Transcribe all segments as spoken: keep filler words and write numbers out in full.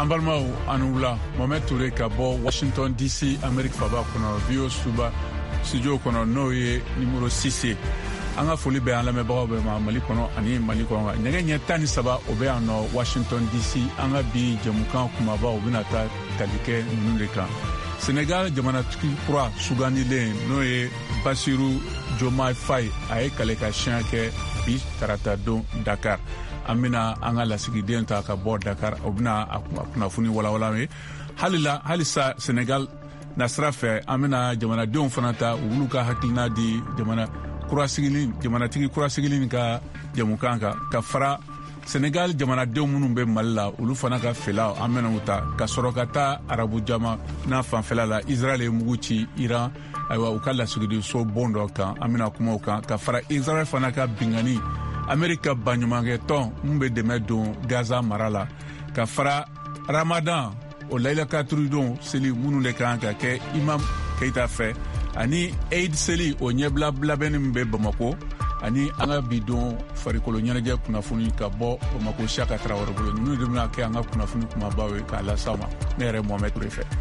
Ambalmao Anoula, Mohamed Touré Kabo, Washington D C, Amérique Faba kono, Vio Suba, studio kono Noye numéro six. Anga foli be an lamɛnbagaw bɛ ma Mali kɔnɔ ani Mali kɔnɔ. Nɛgɛ ɲɛ tan ni saba o bɛ yan nɔ Washington D C. Anga bi jamukan kumaba o bɛna taa tali kɛ ninnu de kan. Senegal jamanatigi kura sugandilen n'o ye Bassirou Diomaye Faye a ye kale ka siɲɛ kɛ bi tarata don Dakar. An bɛna an ka lasigiden ta ka bɔ Dakar o bɛna a kunnafoni walawala ye. Halila halisa Senegal na sira fɛ an bɛna jamanadenw fana ta u wulu ka hakilina di jamana kurasigilin jamanatigi kurasigilin ka jamukan kan ka fara Senegal jamanadenw minnu bɛ Mali la olu fana ka fɛlaw an bɛna u ta ka sɔrɔ ka taa arabu jama n'a fanfɛla la Israel ye mugu ci Iran ayiwa u ka lasigiden so bon dɔ kan an bɛna kuma o kan ka fara Israel fana ka bingani Amerika baɲumankɛ tɔn mun bɛ dɛmɛ don Gaza mara la ka fara Ramadan o Layla Katuru don seli minnu de kan ka kɛ Imam Keita fɛ ani Eid seli o ɲɛbila labɛnni min bɛ Bamako ani an ka bidon farikolo ɲɛnajɛ kunnafoni ka bɔ Bamako Saka Traoré bolo ninnu de bɛna kɛ an ka kunnafoni kumabaw ye k'a lase aw ma ne yɛrɛ Mohamed Touré fɛ.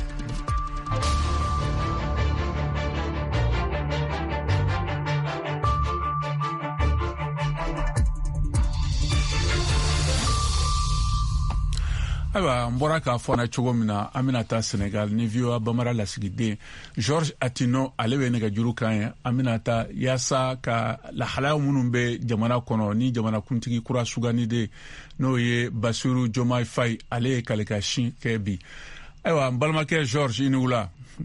Ayiwa n bɔra k'a fɔ na cogo min na an bɛna taa Senegal ni V O A Bamara lasigiden Georges Atino ale bɛ nɛgɛjuru kan ye an bɛna taa yaasa ka lahalaya minnu bɛ jamana kɔnɔ ni jamanakuntigi kura sugandiden n'o ye Bassirou Diomaye Faye ale ye kale ka sin kɛ bi. Ayiwa n balimakɛ Georges i ni wula.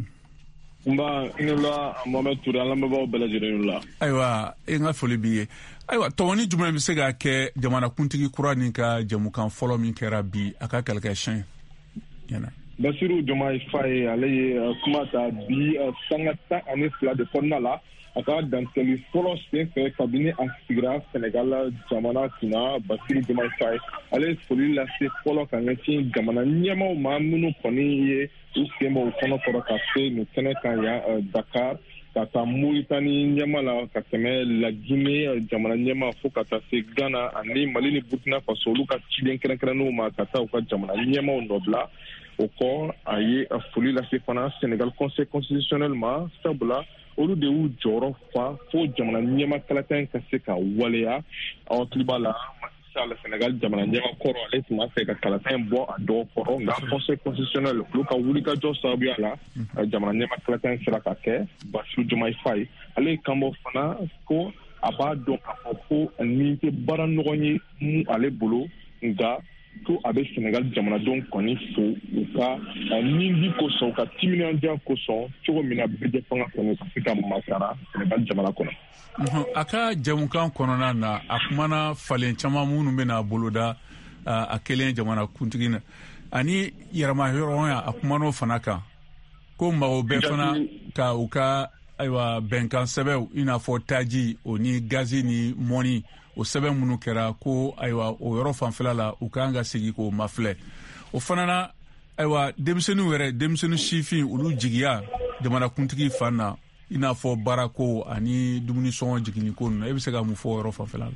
Nba i ni wula Mohamed Touré an lamɛnbagaw bɛɛ lajɛlen wula. Ayiwa e ka foli b'i ye. Ayiwa tɔgɔni jumɛn bɛ se ka kɛ jamanakuntigi kura nin ka jamukan fɔlɔ min kɛra bi a ka kale ka sin yana. Bassirou Diomaye Faye ale ye kuma ta bi sanga tan ani fila de kɔnɔna la a ka dansɛli fɔlɔ sen fɛ kabini a sigira Senegal jamana kunna. Bassirou Diomaye Faye ale ye foli lase fɔlɔ ka ɲɛsin jamana ɲɛmaw ma minnu kɔni ye u sen bɔ u kɔnɔ kɔrɔ ka se nin kɛnɛ kan yan Dakar ka taa Mauritanie ɲɛma la ka tɛmɛ La Guinée jamana ɲɛma fo ka taa se Ghana ani Mali ni Burkina Faso olu ka ciden kɛrɛnkɛrɛnnenw ma ka taa u ka jamana ɲɛmaw nɔbila. O kɔ a ye foli lase fana Senegal Conseil constitutionnel ma sabula olu de y'u jɔyɔrɔ fa fo jamana ɲɛma kalatan ka se ka waleya. Aw hakili b'a la la Senegal jamana ɲɛma kɔrɔ ale tun b'a fɛ ka kalatan bɔ a dɔw kɔrɔ nka Conseil constitutionnel olu ka wulikajɔ sababuya la jamana ɲɛma kalatan sera ka kɛ Bassirou Diomaye Faye ale ye kanbɔ fana ko a b'a dɔn k'a fɔ ko nin tɛ baara ɲɔgɔn ye mun ale bolo nka ko a bɛ Senegal jamanadenw kɔni fo u ka nindi kosɔn u ka timinandiya kosɔn cogo min na bɛɛ fanga kɔni ka se ka makara Senegal jamana kɔnɔ. A ka jamukan kɔnɔna na a kumana falen caman minnu bɛna boloda a kelen jamanakuntigi na ani yɛrɛmahɔrɔnya a kuman'o fana kan ko mɔgɔw bɛɛ fana ka u ka ayiwa bɛnkan sɛbɛnw i n'a fɔ taji o ni gazi ni mɔni o sɛbɛn minnu kɛra ko ayiwa o yɔrɔ fanfɛla la u kan ka segin k'o mafilɛ o fana na ayiwa denmisɛnninw yɛrɛ denmisɛnnin sifin olu jigiya jamanakuntigi fan na i n'a fɔ baarako ani dumuni sɔngɔ jiginniko ninnu e bɛ se ka mun fɔ o yɔrɔ fanfɛla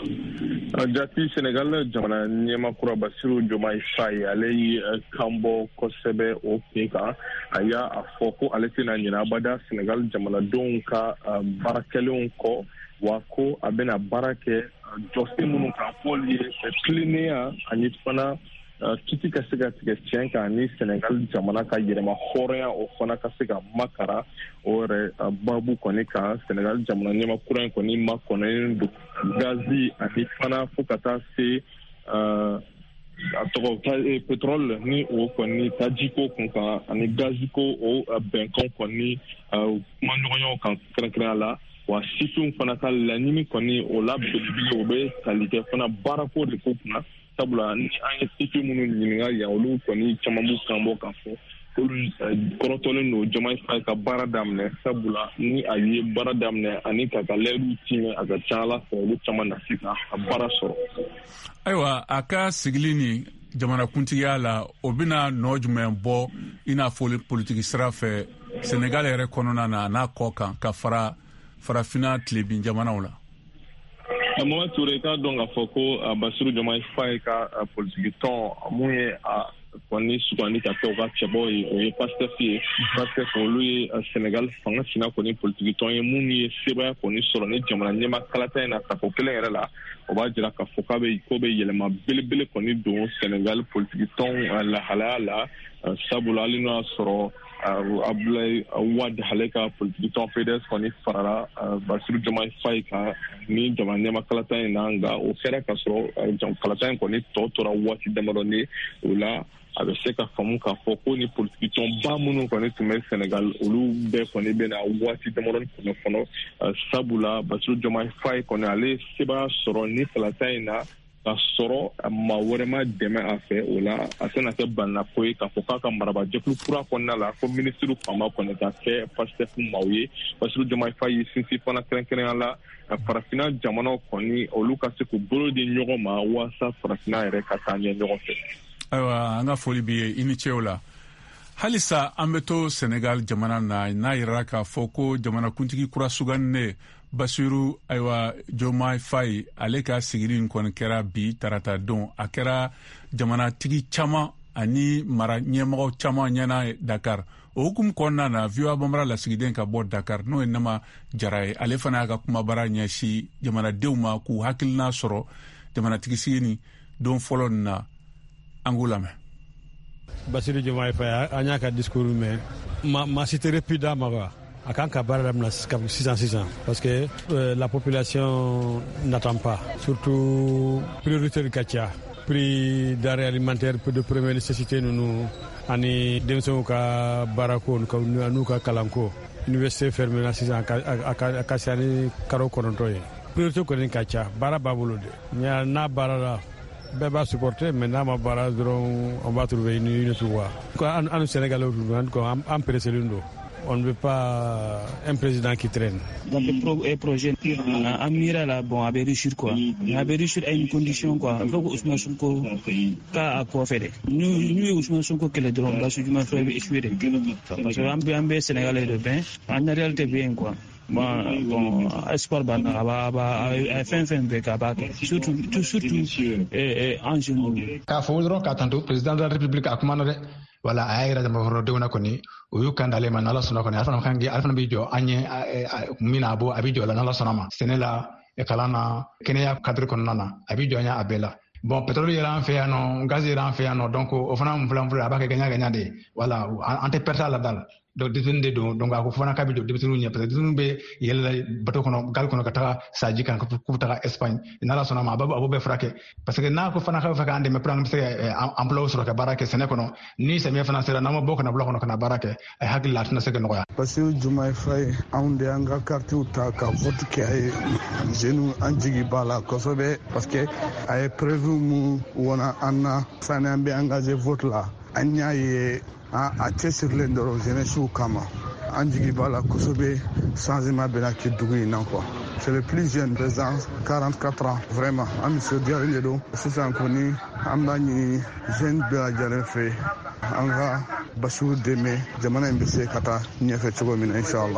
la. Jati Senegal jamana ɲɛmakura Bassirou Diomaye Faye ale ye kanbɔ kosɛbɛ o kun kan a y'a fɔ ko ale tɛna ɲinɛ abada Senegal jamanadenw ka baarakɛlenw kɔ wa ko a bɛna baara kɛ jɔsen minnu kan fɔli ye tilennenya ani fana kiti ka se ka tigɛ tiɲɛ kan ni Senegal jamana ka yɛrɛma hɔrɔnya o fana ka se ka makara o yɛrɛ babu kɔni kan Senegal jamana ɲɛmakura in kɔni makɔnɔnen don gazi ani fana fo ka taa se a tɔgɔ pétrole ni o kɔni tajiko kun kan ani gaziko o bɛnkan kɔni kuma ɲɔgɔnyaw kan kɛrɛnkɛrɛnya la wa sifinw fana ka laɲini kɔni o la belebele o bɛ tali kɛ fana baarako de ko kunna sabula ni an ye sifin minnu ɲininka yan olu kɔni caman b'u kan bɔ k'a fɔ olu kɔrɔtɔlen don Diomaye Faye ka baara daminɛ sabula ni a ye baara daminɛ ani ka ka lɛriw tiɲɛ a ka ca Ala fɛ olu caman na se ka baara sɔrɔ. Ayiwa a ka sigili ni jamanakuntigiya la o bɛna nɔ jumɛn bɔ i n'a fɔ politiki sira fɛ Senegal yɛrɛ kɔnɔna na n'a kɔ kan ka fara farafina tilebin jamanaw la. Mohamed Touré k'a dɔn k'a fɔ ko Bassirou Diomaye Faye ka politiki tɔn mun ye a kɔni sugandi ka kɛ u ka cɛbɔ ye o ye Pastef ye Pastef olu ye Senegal fanga sina kɔni politiki tɔn ye mun ye sebaya kɔni sɔrɔ ni jamana ɲɛma kalata in na ka fɔ kelen yɛrɛ la o b'a jira ka fɔ k'a bɛ ko bɛ yɛlɛma belebele kɔni don Senegal politiki tɔn lahalaya la sabula hali n'o y'a sɔrɔ Abdoulaye Wade ale ka politiki tɔn P D S kɔni farala Bassirou Diomaye Faye kan ni jamana ɲɛma kalata in na nka o kɛra ka sɔrɔ jamana kalata in kɔni tɔ tora waati damadɔni o la a bɛ se ka faamu k'a fɔ ko ni politiki tɔn ba minnu kɔni tun bɛ Senegal olu bɛɛ kɔni bɛna waati damadɔni kɔnɔ kɔnɔ sabula Bassirou Diomaye Faye kɔni ale sebaya sɔrɔ ni kalata in na ka sɔrɔ maa wɛrɛ ma dɛmɛ a fɛ o la a tɛna kɛ banna ko ye k'a fɔ k'a ka marabajɛkulu kura kɔnɔna la ko minisiri faama kɔni ka kɛ Pastef maaw ye Bassirou Diomaye Faye ye sinsin fana kɛrɛnkɛrɛnya la farafinna jamanaw kɔni olu ka se k'u bolo di ɲɔgɔn ma walasa farafinna yɛrɛ ka taa ɲɛ ɲɔgɔn fɛ. Ayiwa an ka foli b'i ye i ni ce o la halisa an bɛ to Senegal jamana na n'a yɛrɛ k'a fɔ ko jamanakuntigi kura suganinen Bassirou ayiwa Diomaye Faye ale ka sigiri in kɔni kɛra bi tarata don a kɛra jamanatigi caman ani mara ɲɛmɔgɔ caman ɲɛna Dakar o hukumu kɔnɔna na V O A Banbara lasigiden ka bɔ Dakar n'o ye Nama Jara ye ale fana y'a ka kumabara ɲɛsin jamanadenw ma k'u hakilina sɔrɔ jamanatigi sigini don fɔlɔ nin na an k'u lamɛn. Bassirou Diomaye Faye an y'a ka discours mɛn ma ma citerai plus d'âme quoi. À quand Kabara six cents six cents parce que euh, la population n'attend pas, surtout priorité de Katia, prix d'arrêt alimentaire de première nécessité nous ani denso ka barako nous ka kalanko université fermée na six ans à Kassiani karo korontoye priorité ko ni Katia bara babulo de nya na bara la bɛɛ b'a supporter maintenant ma bara dɔrɔn on va trouver une une quoi an an Sénégalais an pressé don. On ne veut pas un président qui traîne. Donc le projet Amira là bon avait réussi quoi. Avait réussi à une condition quoi. Il faut que Ousmane Sonko ka à quoi faire. Nous nous Ousmane Sonko que les drones là sur du mal faire échouer. Parce que un peu Sénégalais de bien en réalité bien quoi. Bon bon espoir ban aba aba fin fin be ka ba surtout surtout eh en jeune. Ka fo dron ka tanto président de la République akumana wala ayira da maforo dewna koni o yukandale man ala sona koni alfa kangi alfa bi jo anye mina bo abi jo la ala sona ma senela e kalana kenya cadre konnana abi jo nya abela bon pétrole yera en fait non gaz yera en fait non donc o fana mfula mfula ba ka ganya ganya de wala ante perta la dal donc ditinde do donc ko fana ka bi jo ditinu nya peut-être ditinu be yella bato kono gal kono ka ta saji kan ko ta Espagne na la sona ma babu abu be frake parce que na ko fana ka fa ka ande me plan se emploi sur ka barake sene kono ni se me fana sera na mo bokona bloc kono kana barake ay hakil la tna se ke no ya Bassirou Diomaye Faye amde anga carte uta ka vote ke ay jenu anjigi bala ko sobe parce que ay prévu mu wona anna sane ambe engagé vote la anya ye a tesir le ndoro jeunesse kama anjigi bala kosobe changement bena ki dugu nan quoi. C'est le plus jeune président quarante-quatre ans vraiment a monsieur Diarry do sisan koni amani jeune bela jare fe anga Bassirou deme jamana mbese kata nyefe chogo mina inshallah.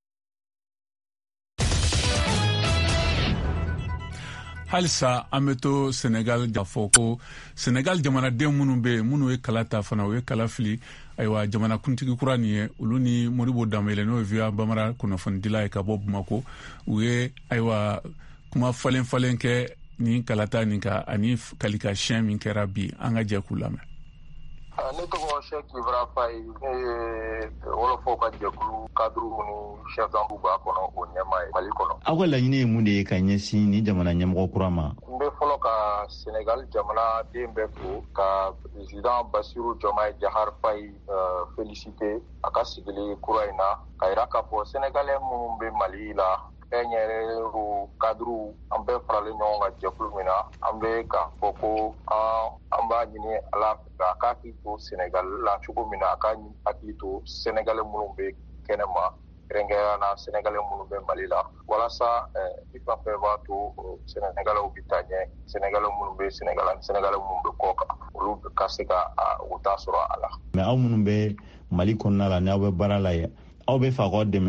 halisa an bɛ to Senegal k'a fɔ ko Senegal jamanaden minnu bɛ yen minnu ye kala ta fana u ye kala fili ayiwa jamanakuntigi kura nin ye olu ni Modibo Dembélé n'o ye V O A Banbara kunnafonidila ye ka bɔ Bamako u ye ayiwa kuma falen falen kɛ nin kalata nin kan ani kalikasiyɛn min kɛra bi an ka jɛ k'u lamɛn. Ne tɔgɔ Cheikh Ibra Faye ne ye Wolofɔ ka jɛkulu cadre ni chef d'andu b'a kɔnɔ o ɲɛma ye Mali kɔnɔ. Aw ka laɲini ye mun de ye ka ɲɛsin ni jamana ɲɛmɔgɔ kura ma? N bɛ fɔlɔ ka Senegal jamana den bɛɛ fo ka président Bassirou Diomaye Diakhar Faye féliciter a ka sigili kura in na ka yira k'a fɔ Sénégalais minnu bɛ Mali la fɛn yɛrɛ o cadre an bɛɛ faralen ɲɔgɔn kan jɛkulu min na an bɛ k'a fɔ ko an b'a ɲini Ala fɛ a ka hakili to Senegal la cogo min na a ka hakili to Sénégalais minnu bɛ kɛnɛma kɛrɛnkɛrɛnnenya la Sénégalais minnu bɛ Mali la walasa ni fɛn fɛn b'a to Sénégalais bɛ taa ɲɛ Sénégalais minnu bɛ Sénégal ani Sénégalais minnu bɛ kɔ kan olu ka se ka u ta sɔrɔ a la. Mais aw minnu bɛ Mali kɔnɔna la n'aw bɛ baara la ye aw bɛ fɛ k'aw dɛmɛ